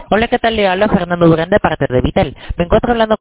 Hola, ¿qué tal? Le habla Fernando Durán de parte de Vitel. Me encuentro hablando